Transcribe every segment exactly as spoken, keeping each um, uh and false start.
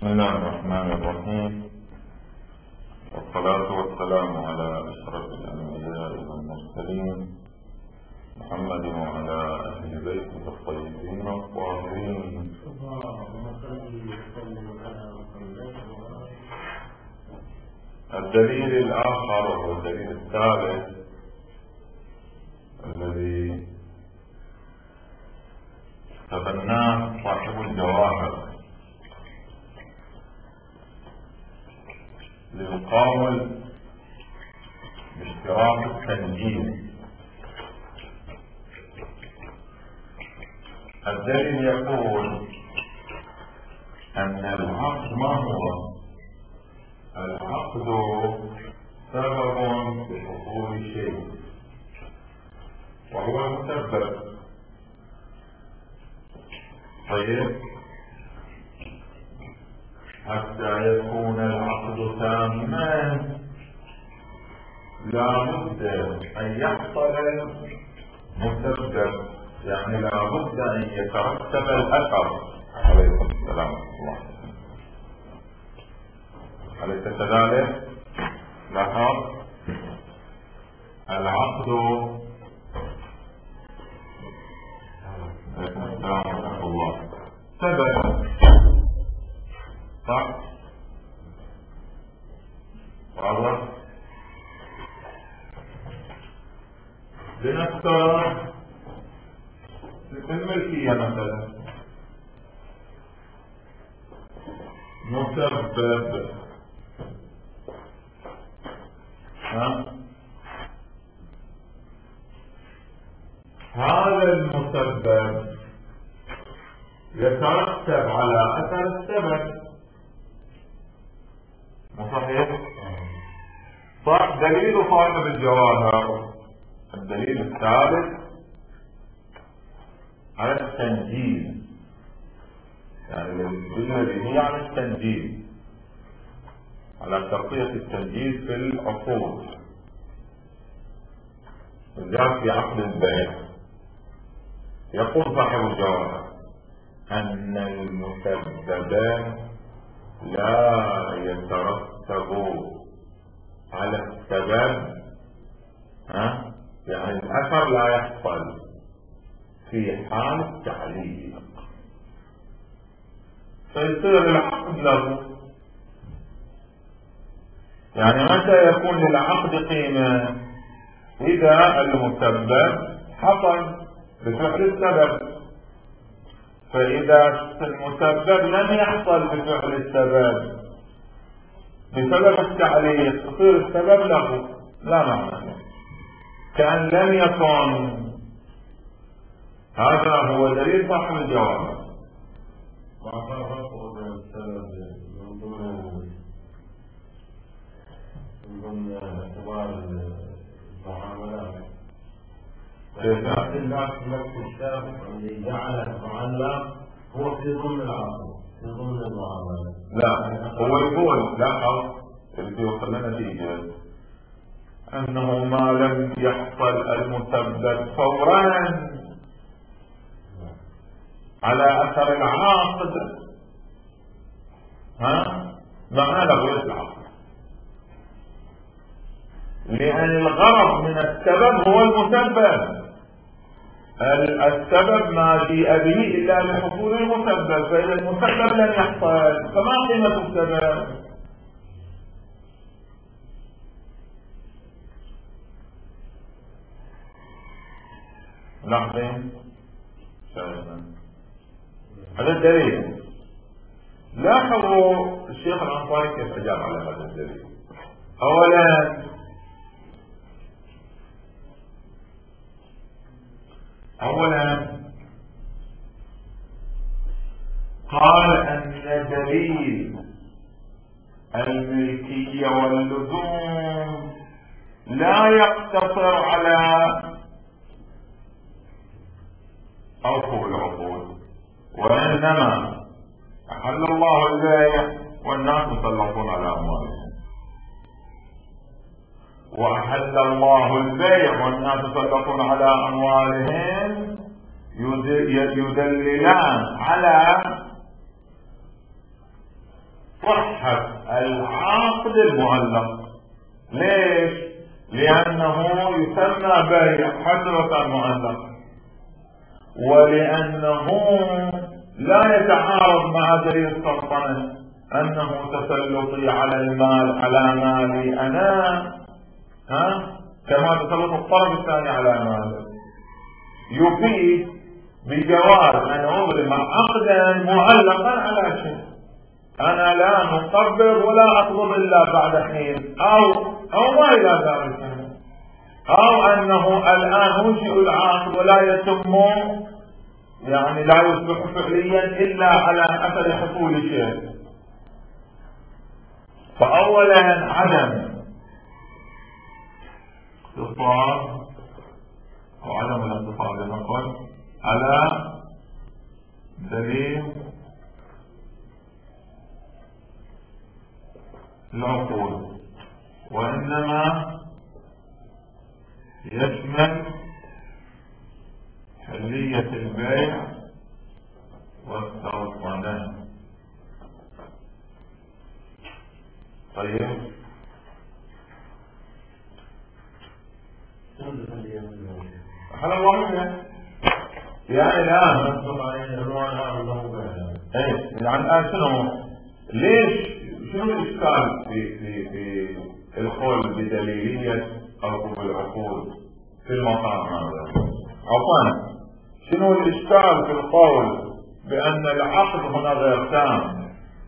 بسم الله الرحمن الرحيم، والصلاة والسلام على أشرف الأنبياء والمرسلين محمد وعلى أهل بيته الطيبين الطاهرين. الدليل الآخر وهو الدليل الثالث الذي تبناه صاحب الجواهر للقول باشتراط التنجيم. الدليل يقول أن العقد ما هو؟ العقد سبب في حصول شيء وهو المسبب. طيب، حتى يكون العقد تاما لا بد أن يحصل المسبب، يعني لا بد أن يترتب الأثر. عليكم السلام ورحمة الله. أليس كذلك؟ لاحظ العقد. عليكم السلام ورحمة الله. سبب، صح؟ واضح؟ لنفترض في الملكية مثلا مسبب، ها؟ هذا المسبب يترتب على أثر السبب، مو صحيح؟ صح. دليل صاحب الجواهر الدليل الثالث على التنجيل، يعني الذي هي على التنجيل، على تغطية التنجيل في العقود، بالذات في عقد البيع. يقول صاحب الجواهر أن المسبب لا يترتب على السبب، ها؟ يعني الأثر لا يحصل في حال التعليق، فيصير العقد له. يعني متى يكون للعقد قيمة؟ إذا المسبب حصل بفعل السبب. فإذا المسبب لم يحصل بفعل السبب بسبب التعليق، يصير السبب له، لا معنى كأن لم يكن. هذا هو دليل صاحب الجواب. ما فرق بين السبب من ضمن من ضمن اعتبار المعاملات، لكن نفس الشاب اللي جعل المعلق هو في ضمن العقد، في ضمن المعاملات. لا، هو يقول لاحظ اللي يوصل نتيجة أنه ما لم يحصل المسبب فورا على أثر العقد، ها؟ معنى لغوية العقد، لأن الغرض من السبب هو المسبب. السبب ما جيء به إلا لحصول المسبب، فإذا المسبب لم يحصل فما قيمة السبب؟ لاحظين هذا الدليل. لاحظوا الشيخ الأنصاري كيف أجاب على هذا الدليل. أولا أولا قال أن دليل الملكية واللزوم لا يقتصر على أوفوا العقود، وإنما أحل الله البيع والناس مسلطون على أموالهم، وأحل الله البيع والناس مسلطون على أموالهم يدللان على صحة العقد المعلق. ليش؟ لأنه يسمى بيع حسرة المعلق، ولأنه لا يتعارض مع دليل السلطنة أنه تسلطي على المال على مالي أنا، ها؟ كما تسلط الطرف الثاني على ماله. يفيد بجواز أن أبرم عقدا معلقا على شيء، أنا لا نقبض ولا أقبض إلا بعد حين، أو أو ما إلى ذلك، أو أنه الآن أنشئ العقد ولا يتم، يعني لا يصبح فعليا إلا على أثر حصول شيء. فأولا عدم الاقتصاد أو عدم الاقتصاد لنقل على دليل العقود، وإنما يشمل حلية البيع والسلطنة. طيب حل الله يعني الآن نصدق عليه العنوان هذا ايه يعني الآن شنو ليش شنو الإشكال في في في القول بدليلية أو بالعقود في المقام هذا؟ عفوا شنو الإشكال في القول بأن العقد هنا غير تام؟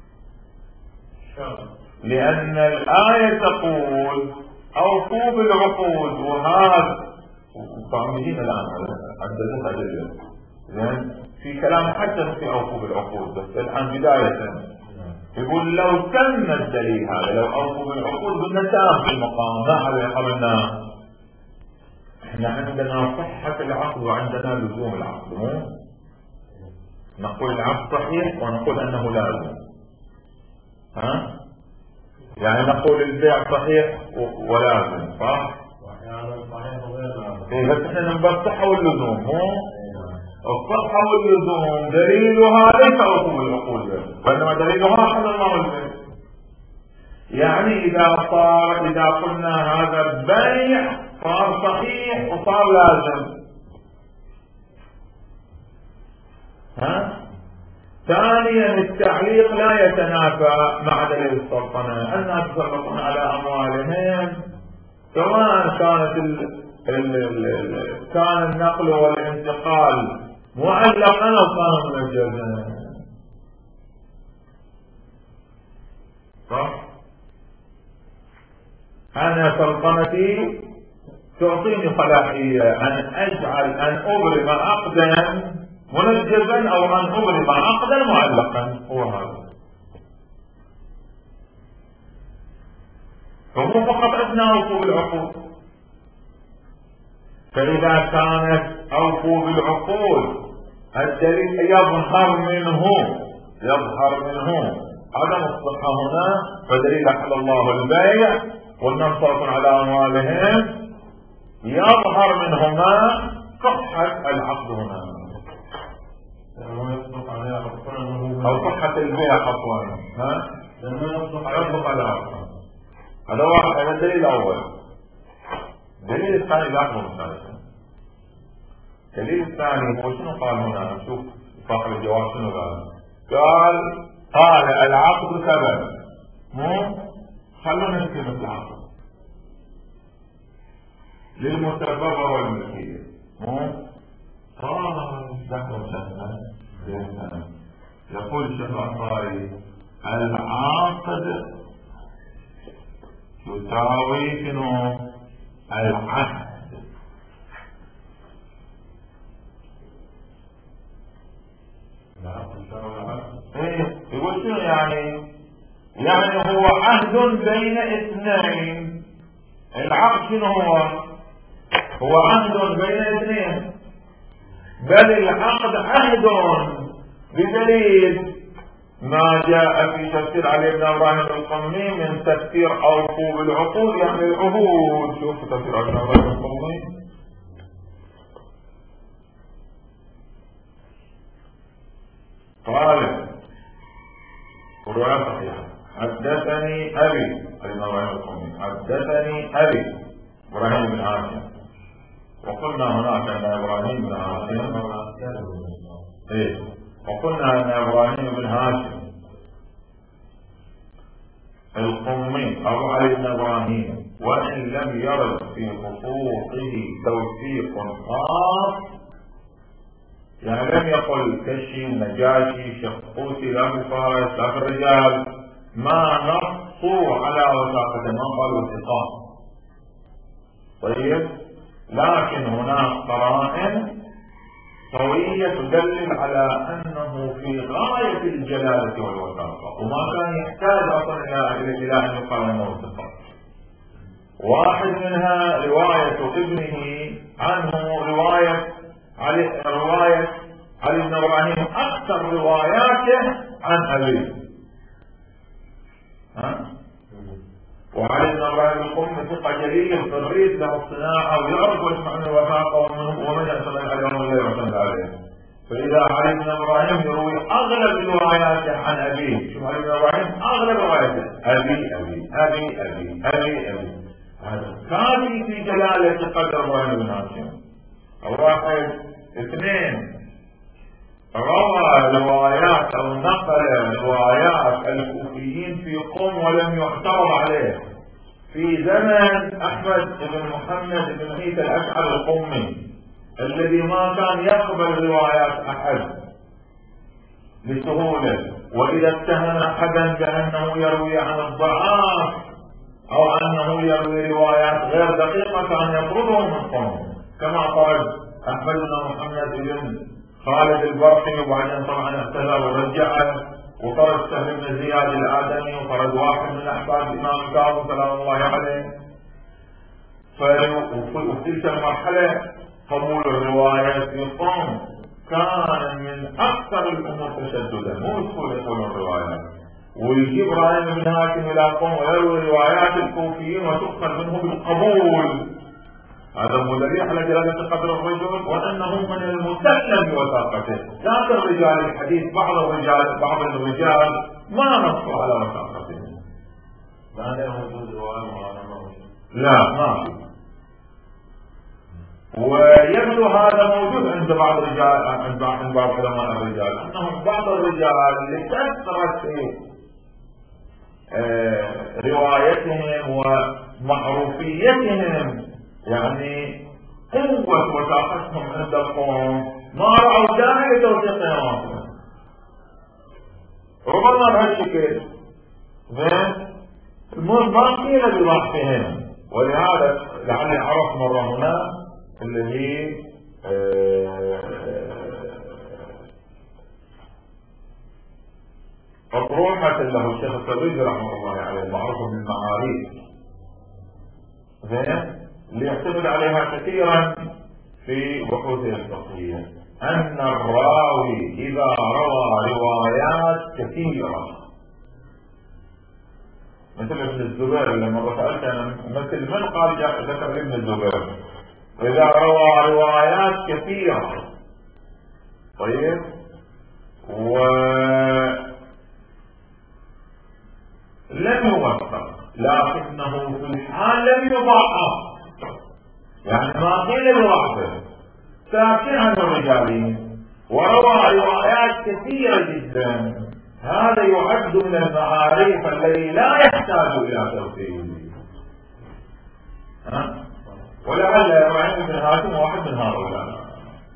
لأن الآية تقول أوفوا بالعقود، وهذا فاهمين الآن عددت أدلة زين في كلام حتى في أوفوا بالعقود، بس الآن بداية يقول لو تم الدليل هذا، لو أوفوا بالعقود قلنا تام في المقام، ما عليه قبلنا احنا عندنا صحة العقد وعندنا لزوم العقد، مو نقول العقد صحيح ونقول أنه لازم، ها يعني نقول البيع صحيح ولازم، صح؟ واحيانا صحيح وغير لازم. ايه بس احنا نبغى الصحة واللزوم، مو الصحة واللزوم دليلها ليس عقوب العقول، وإنما دليلها حل الله البيع. يعني إذا صار إذا قلنا هذا البيع صار صحيح وصار لازم، ها؟ ثانيا التعليق لا يتنافى مع دليل السلطنة، الناس يسلطون على أموالهم سواء كانت ال ال ال ال كان النقل والانتقال معلقا أو كان منجزا، صح؟ أنا سلطنتي تعطيني صلاحية أن أجعل أن أبرم عقدا منجزا أو أن أبرم عقدا معلقا، هو هذا. فمو فقط عندنا أوفوا بالعقود، فإذا كانت أوفوا بالعقود الدليل يظهر منه يظهر منه عدم الصحة هنا، فدليل حل الله البيع والناس صرفوا على أموالهم، يظهر منهما صحة العقد هنا أو صحة البيع عفوا، ها؟ يطلق على عقد. هذا واحد، هذا الدليل الأول. الدليل الثاني لا يكون ثالثا. الدليل الثاني هو شنو قال هنا؟ نشوف صاحب الجواب شنو قال. قال قال العقد سبب، مو خلونا نكتب العقد للمسبب والملكية، مو قال دخل شهنا. يقول الشيخ الأنصاري العقد يساوي شنو؟ العهد. ايه يقول شنو يعني؟ يعني هو عهد بين اثنين. العقد شنو هو؟ هو عهد بين اثنين، بل العقد عهد بدليل ما جاء في تفسير علي بن ابراهيم القمي من تفسير اوفوا بالعقود، يعني العهود. شوف تفسير علي بن ابراهيم القمي قال ورواية صحيحة حدثني أبي حدثني أبي إبراهيم بن هاشم. وقلنا هناك أن إبراهيم بن هاشم إيه وقلنا أن إبراهيم بن هاشم القمي أبو علي بن إبراهيم وإن لم يرد في خطوطه توثيق خاص، يعني لم يقل كشي نجاشي شقوسي لا فارس لا الرجال، ما نصوا على وثاقته، ما قالوا ثقات. طيب، لكن هناك قرائن قوية تدلل على أنه في غاية الجلالة والوثاقة، وما كان يحتاج أصلا إلى أن يقال أنه ثقة. واحد منها رواية ابنه عنه، رواية علي رواية علي بن إبراهيم أكثر رواياته عن أبيه. ها؟ وعلي بن إبراهيم القم ثقة جليل تريد له الصناعة ويعرف ويسمع من الوثاقة ومن يعتمد عليه ومن لا يعتمد عليه. فإذا علي بن إبراهيم يروي أغلب رواياته عن أبيه، شوف علي بن إبراهيم أغلب رواياته أبي أبي أبي أبي أبي أبي، هذا كافي في جلالة قدر إبراهيم بن هاشم. واحد اثنين روى روايات او نقل روايات الكوفيين في قم ولم يعترض عليه، في زمن احمد بن محمد بن عيسى الاشعري القمي الذي ما كان يقبل روايات احد بسهوله، واذا اتهم احدا بانه يروي عن الضعاف او انه يروي روايات غير دقيقه كان يطرده من قم، كما طرد احمد بن محمد بن خالد البرقي وبعدين طبعا اعتذر ورجعه، وطرد سهل بن زياد الادمي، وطرد واحد من احباب الامام كاظم سلام الله عليه. وفي تلك المرحله قبول الروايه في قم كان من اكثر الامور تشددا، مو سهوله يقول الروايات. ويجيب ابراهيم بن هاشم الى قم ويروي روايات الكوفيين وتؤخذ منه بالقبول، هذا مدلل على جلالة قدر الرجل وأنه من المسلم بوثاقته. لكن رجال الحديث بعض الرجال بعض الرجال ما نصوا على وثاقته. لا ما في. ويبدو هذا موجود عند بعض الرجال، عند بعض علماء الرجال، أنهم بعض الرجال لكثرة روايتهم ومعروفيتهم، يعني قوة وثاقتهم عند القوم، ما رأوا داعي لتوثيقهم ربما بهالشكل. المهم ما قيل بضعفهم، ولهذا لعلي عرف مرة هنا الذي أطروحة له الشيخ السبيعي رحمه الله عليه معروف بالمعاريف، زين، ليعتمد عليها كثيرا في بحوثه الفقهية، أن الراوي إذا روى روايات كثيرة مثل ابن الزبير، لما سألت أنا مثل من قال ذكر ابن الزبير، إذا روى روايات كثيرة طيب ولم يوثق لكنه في الحال لم يضعف، يعني ما قيل بضعفه، ساكن عن الرجالين وروى روايات كثيرة جدا، هذا يعد من المعارف الذي لا يحتاج إلى توثيق. ها؟ ولعل إبراهيم بن هاشم واحد من هؤلاء.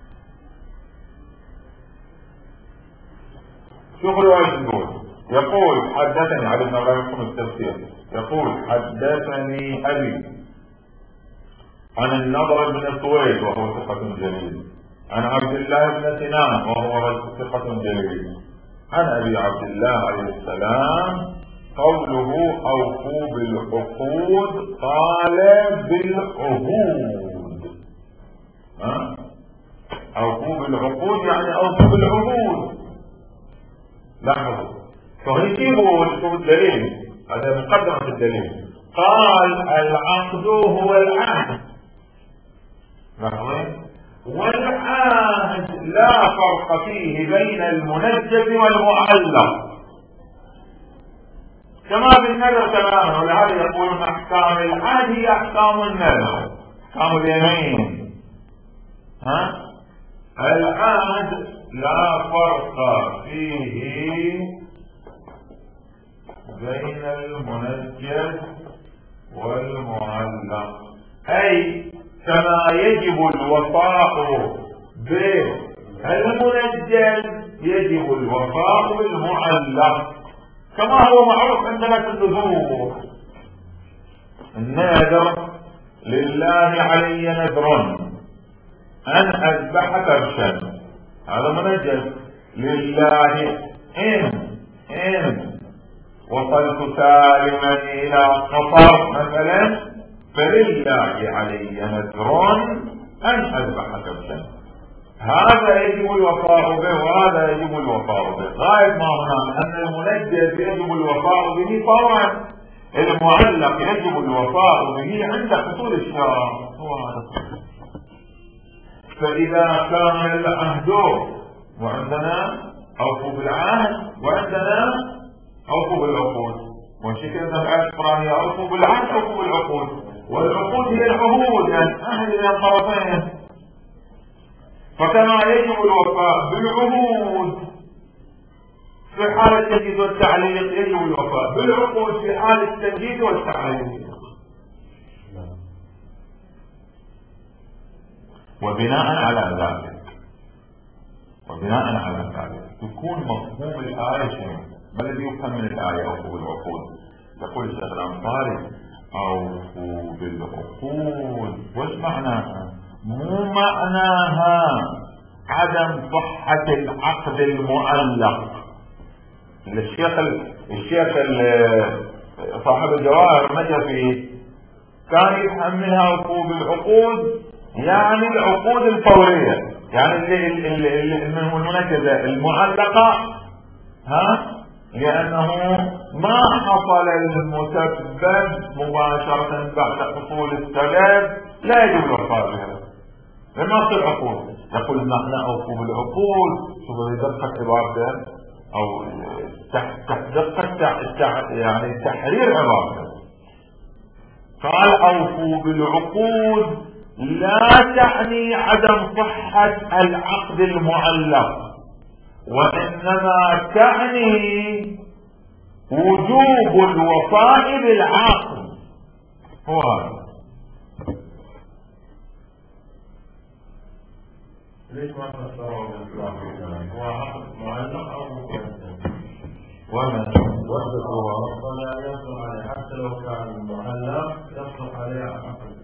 شوف رواية يقول يقول حدثني علي بن ابراهيم التفسير، يقول حدثني أبي عن النضر بن سويد وهو ثقة جليل، عن عبد الله بن سنان وهو ثقة جليل، عن أبي عبد الله عليه السلام قوله أوفوا بالعقود قال بالعهود. ها؟ أوفوا بالعقود يعني أوفوا بالعهود. لاحظوا فهيجيبوا الدليل، هذا مقدمة الدليل، قال العقد هو العهد، والعهد لا فرق فيه بين المنجز والمعلق، كما بالنذر تماما. ولهذا يقولون احكام العهد هي احكام النذر، احكام اليمين. ها العهد لا فرق فيه بين المنجز والمعلق، اي كما يجب الوفاء بالمنجز يجب الوفاء بالمعلق، كما هو معروف عندنا في النذور. النذر لله علي نذر ان اذبح كبشا، هذا منجز لله. ان ان وصلت سالما الى قطر مثلا فلله علي نذر ان اذبح كبشا، هذا يجب الوفاء به وهذا يجب الوفاء به. غاية ما هنا ان المنجز يجب الوفاء به طبعا، المعلق يجب الوفاء به عند حصول الشرع. هو هذا. فاذا كان العهد، وعندنا اوفوا بالعهد وعندنا اوفوا بالعقود، والشكل عندنا الايه القرانيه اوفوا بالعهد اوفوا بالعقود، والعقود هي العهود يعني عهد بين الطرفين. فكما يجب الوفاء بالعهود في حال التجديد والتعليق يجب الوفاء بالعقود في حال التجديد والتعليق. وبناء على ذلك وبناء على ذلك تكون مفهوم الآية شنو؟ ما الذي يفهم من الآية أوفوا بالعقود؟ يقول الشيخ الأنصاري أوفوا بالعقود، وش معناها؟ مو معناها عدم صحة العقد المعلق. الشيخ الشيخ صاحب الجواهر مجى فيه كان يحملها أوفوا بالعقود يعني العقود الفورية، يعني اللي المنجزة المعلقة، ها لأنه ما حصل المسبب مباشرة بعد حصول السبب لا يجب الوفاء بها لنص العقود. يقول نحن أوفوا بالعقود، شوفوا دقة عبارته أو دقة يعني تحرير عبارته. قال أوفوا بالعقود لا تعني عدم صحة العقد المعلق، وإنما تعني وجوب الوفاء بالعقد. هو هذا. ليش ما تشتروا بالإسلام؟ هو عقد معلق أو مكتب؟ ومن وصفه فلا يصلح عليه حتى لو كان معلق يصلح عليه عقد.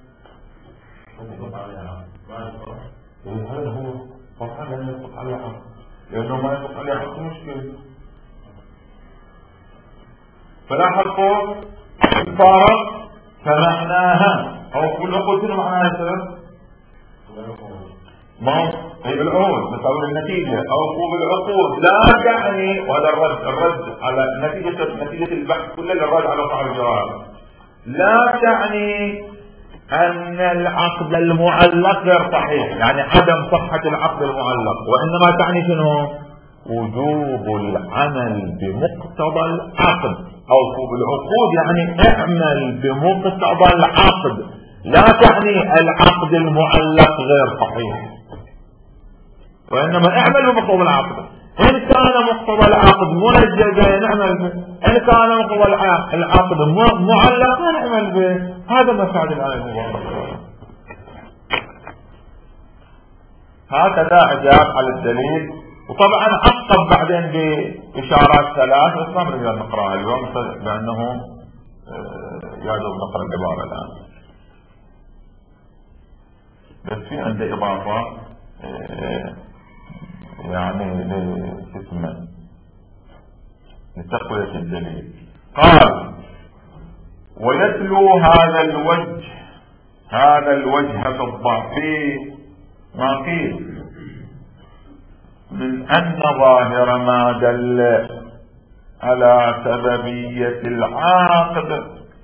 يصلح عليه عقد ما يصلح. هذا هو طبعا لا يصلح عليه عقد، لأنه ما يصلح عليه عقد مشكلة. فلا حقه الفارق فمعناها أو كل قلت معناها يصير ما هي بالعقود بتقول النتيجة أو بالعقود لا يعني، وهذا الرد الرد على نتيجة نتيجة البحث كله الرد على صاحب الجواب، لا تعني أن العقد المعلق غير صحيح، يعني عدم صحة العقد المعلق، وإنما تعني شنو؟ وجوب العمل بمقتضى العقد. أوفوا بالعقود يعني اعمل بمقتضى العقد، لا تعني العقد المعلق غير صحيح، وإنما اعمل بمقتضى العقد. إن كان مقتضى العقد منجزا نعمل به، إن كان مقتضى العقد معلقا نعمل به. هذا مفاد الآية المباركة. هكذا أجاب على الدليل، وطبعا عقب بعدين بإشارات ثلاث بس ما نقدر نقراها اليوم لأنه يجب نقرأ العبارة الآن، بس في عنده إضافة يعني لاسمه لتقوية الدليل. قال ويتلو هذا الوجه هذا الوجه في الضعف ما قيل من أن ظاهر ما دل على سببية العقد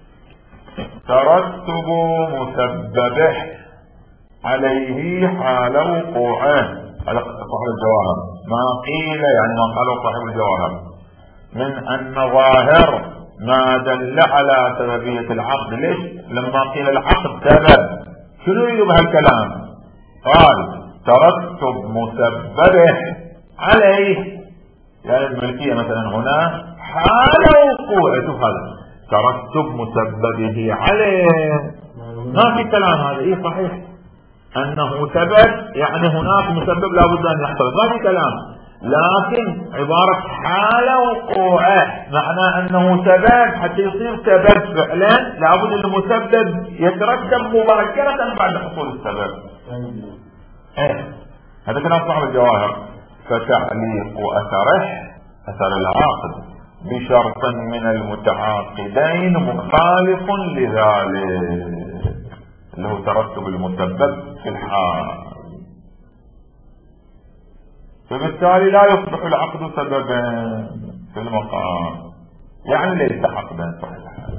ترتب مسببه عليه حال وقوعه. على صاحب الجواهر ما قيل يعني ما قاله صاحب الجواهر من أن ظاهر ما دل على سببية العقد. ليش؟ لما قيل العقد سبب شنو يريد بهالكلام؟ قال ترتب مسببه عليه، يعني الملكية مثلا هنا حال وقوع، شوف هذا ترتب مسببه عليه، ما في كلام هذا. ايه صحيح انه سبب، يعني هناك مسبب لابد ان يحصل، ما في كلام، لكن عبارة حال وقوعه معناه انه سبب، حتى يصير سبب فعلا لابد المسبب يترتب مباشرة بعد حصول السبب. ايه هذا كلام صاحب الجواهر. فتعليق اثره، اثر العقد بشرط من المتعاقدين مخالف لذلك، اللي هو ترتب المسبب في الحال، فبالتالي لا يصبح العقد سببا في المقام، يعني ليس عقدا صحيحا.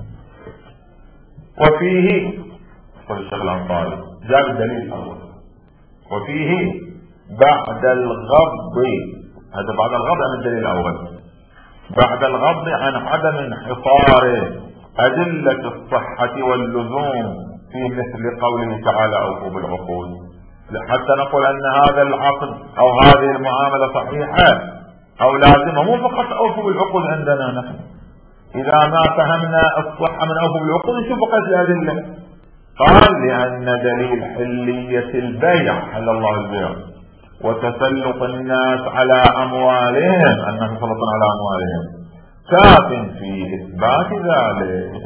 وفيه قال الشيخ الأنصاري جاب الدليل الأول، وفيه بعد الغض، هذا بعد الغض عن الدليل الأول، بعد الغض عن عدم انحصار أدلة الصحة واللزوم في مثل قوله تعالى أوفوا بالعقود، حتى نقول أن هذا العقد أو هذه المعاملة صحيحة أو لازمة، مو فقط أوفوا بالعقود عندنا نحن، إذا ما فهمنا الصحة من أوفوا بالعقود نشوف بقية الأدلة. قال لأن دليل حلية البيع، حل الله البيع، وتسلط الناس على أموالهم، أنهم يسلطون على أموالهم، كاف في إثبات ذلك.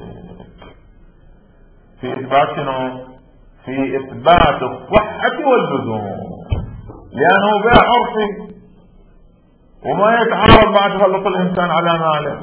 في إثبات شنو؟ في إثبات الصحة واللزوم، لأنه بيع عرفي وما يتعارض مع تسلط الإنسان على ماله.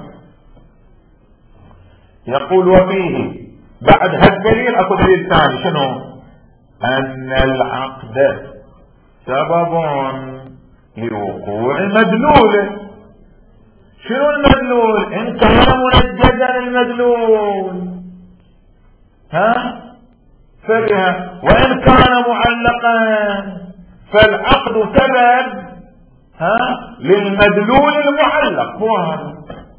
يقول وفيه بعد هالدليل أكو دليل ثاني، شنو؟ أن العقد سبب لوقوع مدلوله. شنو المدلول؟ إن كان منجزا المدلول ها فبها، وإن كان معلقا فالعقد سبب ها للمدلول المعلق، هو هذا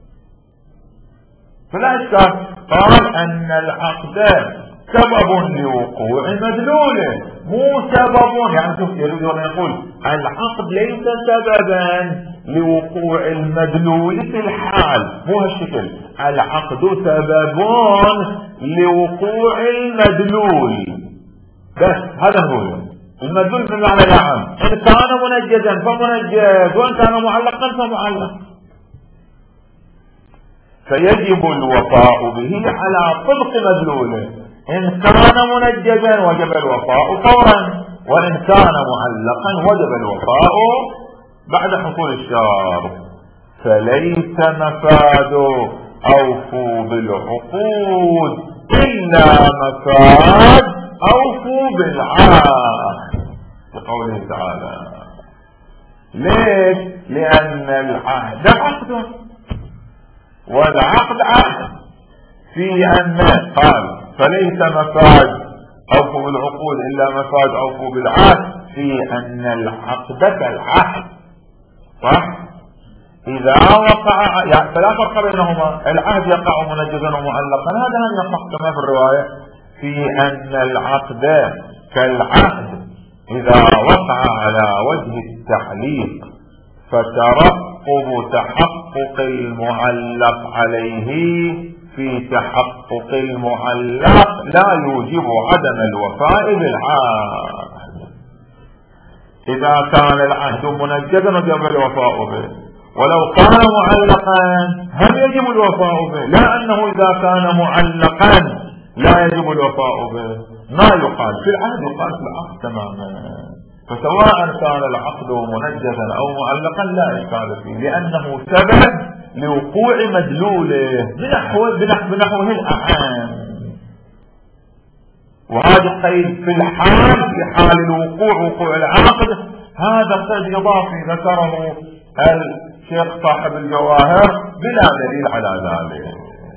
فلا إشكال. قال أن العقد سبب لوقوع مدلوله، مو سبب، يعني شوف يريد أن يقول العقد ليس سببا لوقوع المدلول في الحال، مو هالشكل، العقد سبب لوقوع المدلول بس، هذا هو المدلول بمعنى العام. إن كان منجزا فمنجز، وإن كان معلقا فمعلق، فيجب الوفاء به على طبق مدلوله. إن كان منجزا وجب الوفاء فورا، وإن كان معلقا وجب الوفاء بعد حصول الشرط. فليس مفاد أوفوا بالعقود إلا مفاد أوفوا بالعهد، بقوله تعالى. ليش؟ لأن العهد عقد والعقد عهد، في أن قال فليس مفاد أوفوا بالعقود إلا مفاد أوفوا بالعهد، في أن العقد كالعهد، صح؟ إذا وقع يعني فلا فرق بينهما، العهد يقع منجزا ومعلقا، هذا لم يقع كما في الرواية، في أن العقد كالعهد إذا وقع على وجه التعليق فترقب تحقق المعلق عليه في تحقق المعلق لا يوجب عدم الوفاء بالعهد. إذا كان العهد منجزا وجب الوفاء به، ولو كان معلقا هل يجب الوفاء به؟ لا، أنه إذا كان معلقا لا يجب الوفاء به، ما يقال في العهد يقال في العقد تماما. فسواء كان العقد منجزا أو معلقا لا إشكال فيه، لأنه سبب لوقوع مدلوله بنحو بنحوه الأعام. وهذا قيد في الحال، في حال الوقوع وقوع العقد، هذا قيد إضافي ذكره الشيخ صاحب الجواهر بلا دليل على ذلك.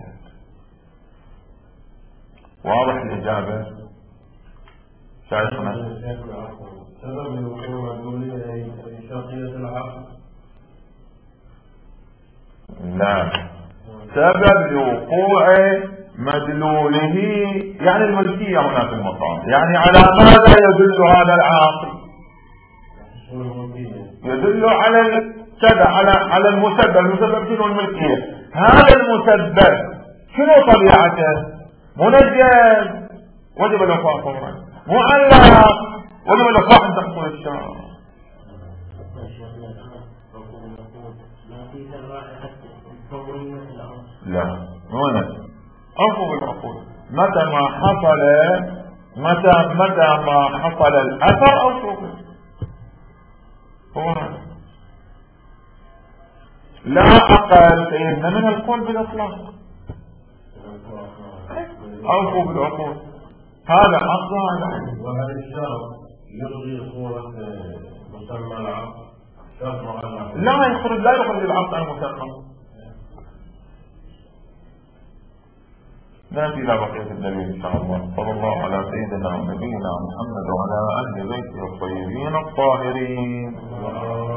واضح الإجابة؟ شايفنا سبب الوقوع مدلوله شرطية العقد؟ لا، سبب لوقوع مدلوله، يعني الملكية هنا في المقام. يعني على ماذا يدل هذا العاقل؟ يدل على كذا، على على المسبب. المسبب شنو؟ الملكية. هذا المسبب شنو طبيعته؟ منجم، وجب الوفاء فورا. معلق، وجب الوفاء عند حصول الشرع. لا، هنا أوفوا بالعقول. متى ما حصل متى متى ما حصل الأثر أوفوا به. هو هذا. لا أقل فإن من القول بالإطلاق. أوفوا بالعقول. هذا حق هذا. وهذا الشرط يلغي صورة مسمى العقل. لا يخرج لا يخرج العقل عن المسمى. نأتي إلى بقية الدليل إن شاء الله. صلى الله على سيدنا ونبينا محمد وعلى أهل بيته الطيبين الطاهرين.